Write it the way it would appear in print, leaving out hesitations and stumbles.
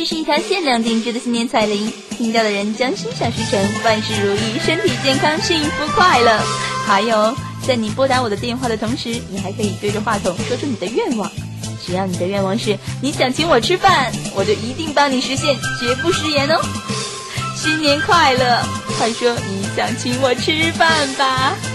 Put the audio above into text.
这是一条限量定制的新年彩铃，听到的人将心想事成，万事如意，身体健康，幸福快乐。还有，在你拨打我的电话的同时，你还可以对着话筒说出你的愿望。只要你的愿望是你想请我吃饭，我就一定帮你实现，绝不食言哦。新年快乐！快说你想请我吃饭吧。